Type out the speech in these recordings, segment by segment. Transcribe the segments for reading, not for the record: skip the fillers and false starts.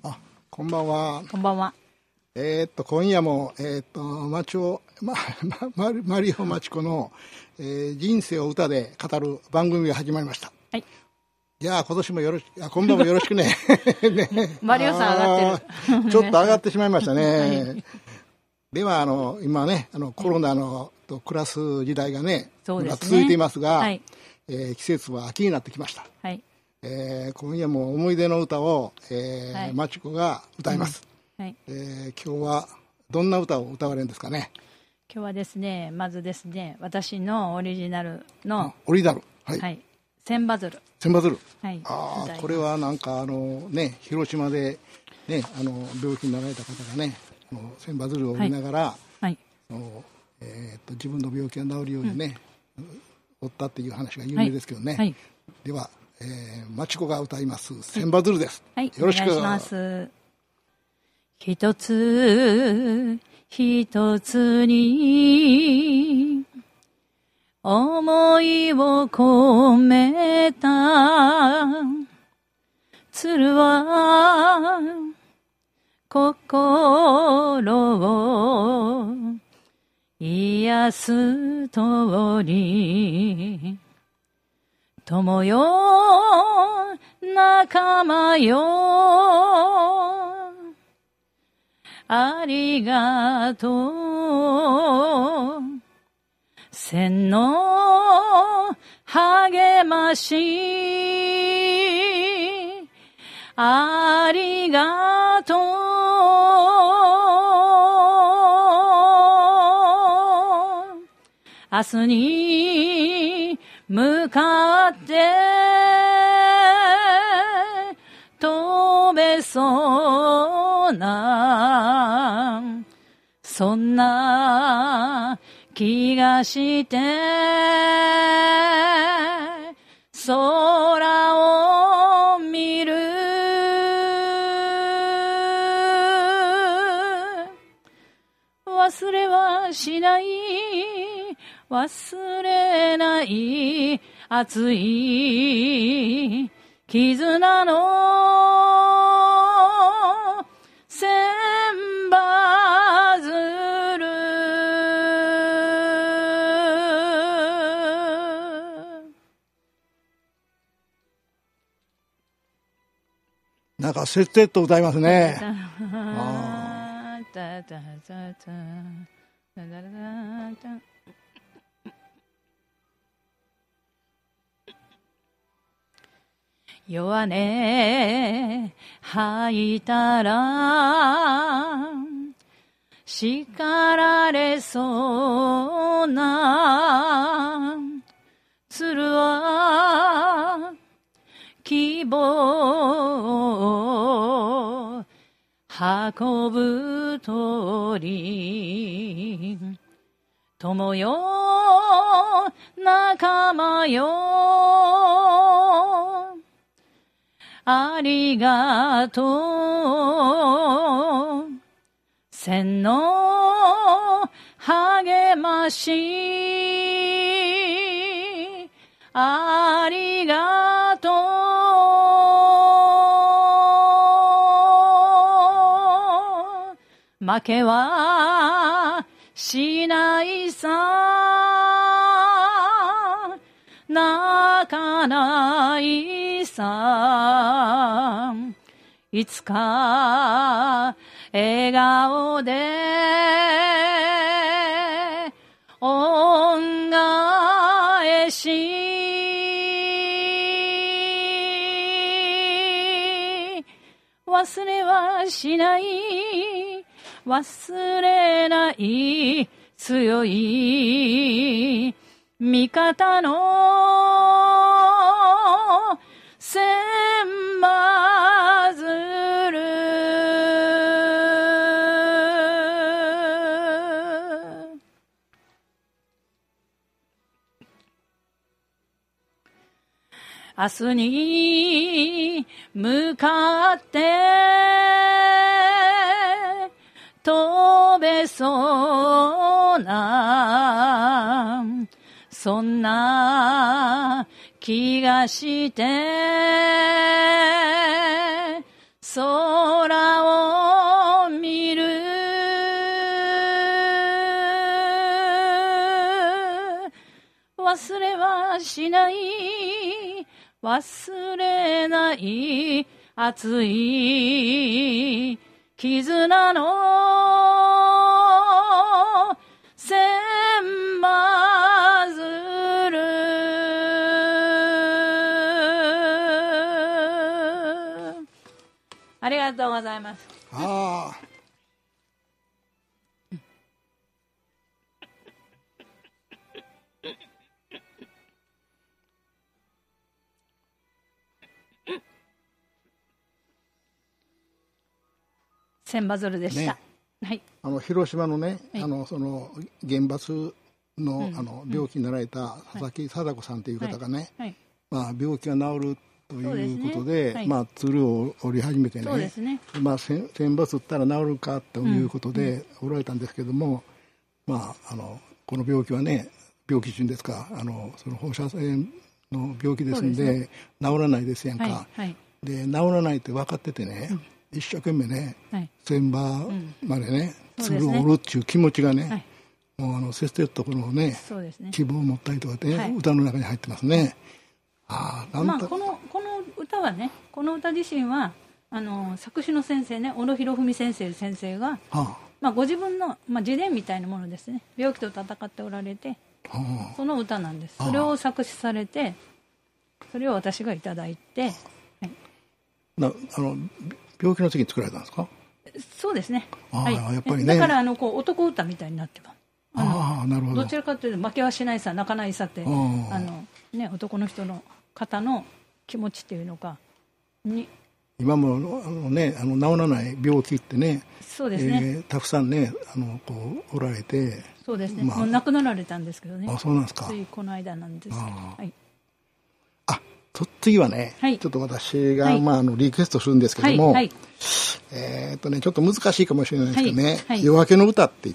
あ、こんばんは。 こんばんは。 今夜も、町尾、マリオマチコの、人生を歌で語る番組が始まりました。 はい。 いや、今年もよろしく、今晩もよろしくね。 ね、マリオさん上がってる。 ちょっと上がってしまいましたね。 はい、 では、今ね、コロナのと暮らす時代がね、 そうですね、 続いていますが、 はい、 季節は秋になってきました。 はい。 今夜も思い出の歌を、 はい、 マチコが歌います。 はい。 今日はどんな歌を歌われるんですかね。 今日はですね、まずですね、私のオリジナルのオリジナル、 はい、はい、千羽鶴。 千羽鶴、 はい、 これはなんかね、広島でね、病気になられた方がね、千羽鶴を折りながら、 はい、 自分の病気が治るようにね、折ったっていう話が有名ですけどね。 はい、 では、マチコが歌います千羽鶴です。 はい、 よろしくお願いします。一つ一つに思いを込めた鶴は心を癒すとり友よ仲間よありがとう千の励ましありがとう明日に向かって飛べそうなそんな気がして空を見る忘れはしない忘れない熱い絆の千羽鶴なんかせっせと歌いますね。 弱音吐いたら叱られそうな鶴は希望を運ぶ鳥友よ仲間よありがとう千の励ましありがとう負けはしないさ泣かないさいつか笑顔で恩返し忘れはしない忘れない強い味方の千羽鶴明日に向かって飛べそうなそんな気がして空忘れはしない、忘れない熱い絆の千羽鶴。ありがとうございます。 ああ。 千羽鶴でした。はい。 広島のね、 はい、 その原発の、病気になられた佐々木貞子さんという方がね、 はいはい、 まあ、病気が治るということで、まあ、鶴を折り始めてね、まあ、千羽鶴ったら治るかということでおられたんですけども、まあ、この病気はね、病気中ですか、その放射線の病気ですんで、治らないですやんか。で、治らないって分かっててね、一生懸命ね、千羽までね、鶴を折るっていう気持ちがね、もうせっせとこのね、希望を持ったりとかね、歌の中に入ってますね。 まあ、この歌はね、この歌自身は作詞の先生ね、小野博文先生が、まあ、ご自分の、まあ、自伝みたいなものですね。病気と戦っておられて、その歌なんです。それを作詞されて、それを私がいただいて、 病気の時に作られたんですか？ そうですね。 やっぱりね。 だからこう男歌みたいになってます。 なるほど。 どちらかというと負けはしないさ、泣かないさってね、男の人の方の気持ちっていうのかに。今もね、治らない病気ってね、 そうですね、 たくさんねこうおられて、 そうですね、もう亡くなられたんですけどね。 そうなんですか。 ついこの間なんですけど、 次はね、ちょっと私が、リクエストするんですけども、ちょっと難しいかもしれないですけどね、夜明けの歌って言って、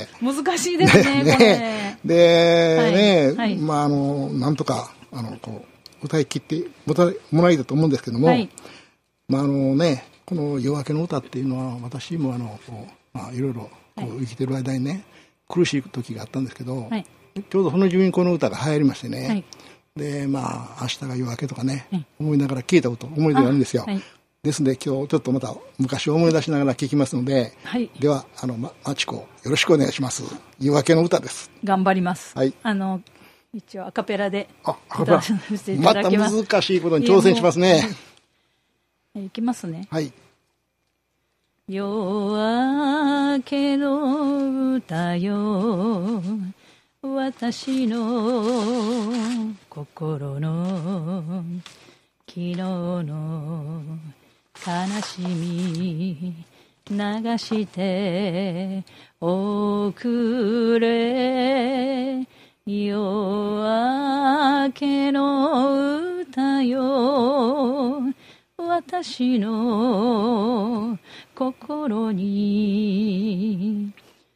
難しいですね、これ。 で、なんとかこう歌い切ってもらいたいと思うんですけども、この夜明けの歌っていうのは、私もいろいろ生きてる間にね、苦しい時があったんですけど、ちょうどその時にこの歌が流行りましてね、で明日が夜明けとかね、思いながら聴いたこと思い出があるんですよ。ですので今日ちょっとまた昔を思い出しながら聴きますので、ではマチコよろしくお願いします。夜明けの歌です。 頑張ります。一応アカペラで歌わせていただきます。 また難しいことに挑戦しますね。 いきますね。 はい。 夜明けの歌よ、私の心の昨日の悲しみ流しておくれ、夜明けの歌よ、私の心に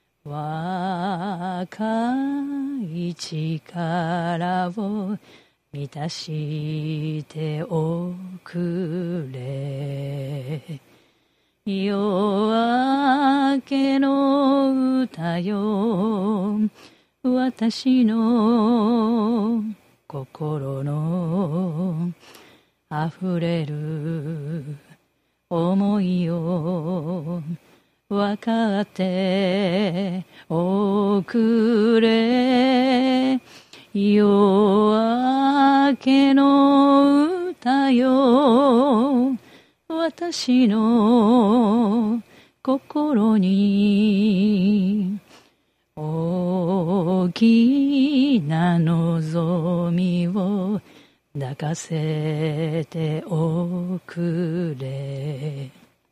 若い力を満たしておくれ、夜明けの歌よ、私の心の溢れる思いを分かっておくれ、夜明けの歌よ、私の心に大きな望みを抱かせておくれ、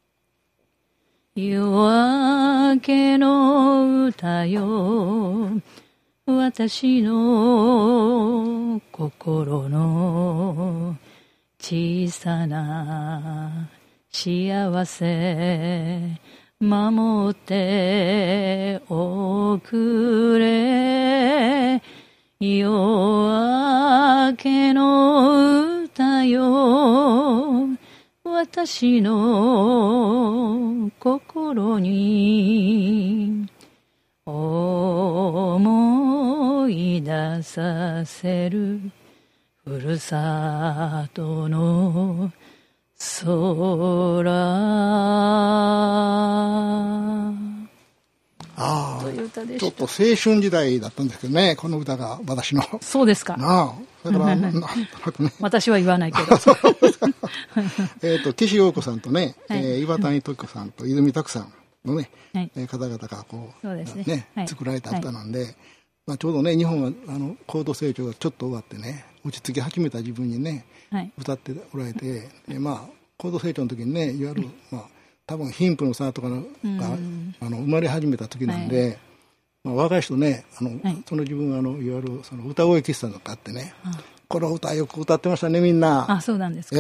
夜明けの歌よ、私の心の小さな幸せ守っておくれ、夜明けの歌よ、私の心に思い出がさせるふるさとの空。という歌でした。 ちょっと青春時代だったんですけどね、この歌が私の。 そうですか。 だからね、 私は言わないけど。 岸陽子さんとね、岩谷時子さんと泉拓さんのね、方々がこうね、作られた歌なんで、まあ、ちょうどね日本は高度成長がちょっと終わってね、落ち着き始めた自分にね、歌っておられて、まあ高度成長の時にね、いわゆるまあ多分貧富の差とかが生まれ始めた時なんで、まあ、若い人ねその自分はいわゆるその歌声喫茶とかあってね、この歌よく歌ってましたねみんな。 あ、そうなんですか。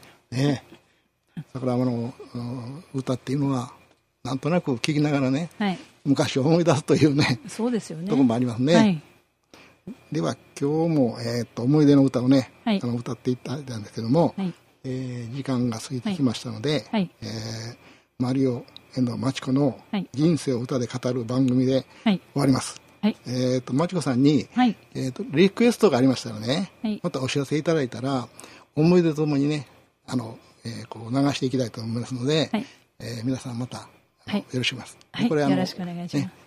だから歌っていうのはなんとなく聴きながらね、昔を思い出すというね、 そうですよね、 ところもありますね。では今日も、思い出の歌をね、歌っていただいたんですけども、時間が過ぎてきましたので、マリオ遠藤真知子の人生を歌で語る番組で終わります。真知子さんに、リクエストがありましたらね、またお知らせいただいたら思い出とともにねこう流していきたいと思いますので、皆さんまたよろしくお願いします。これよろしくお願いします。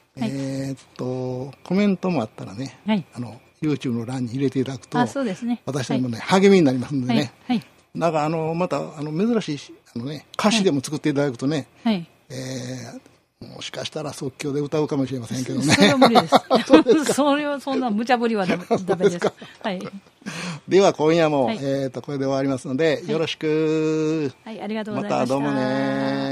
コメントもあったらね、YouTube の欄に入れていただくと、 そうですね、 私たちもね、励みになりますのでね、なんかまた珍しい歌詞でも作っていただくとね、もしかしたら即興で歌うかもしれませんけどね。 それは無理です。それはそんな無茶ぶりはダメです。 では今夜もこれで終わりますので、よろしく。 ありがとうございました。 またどうもね。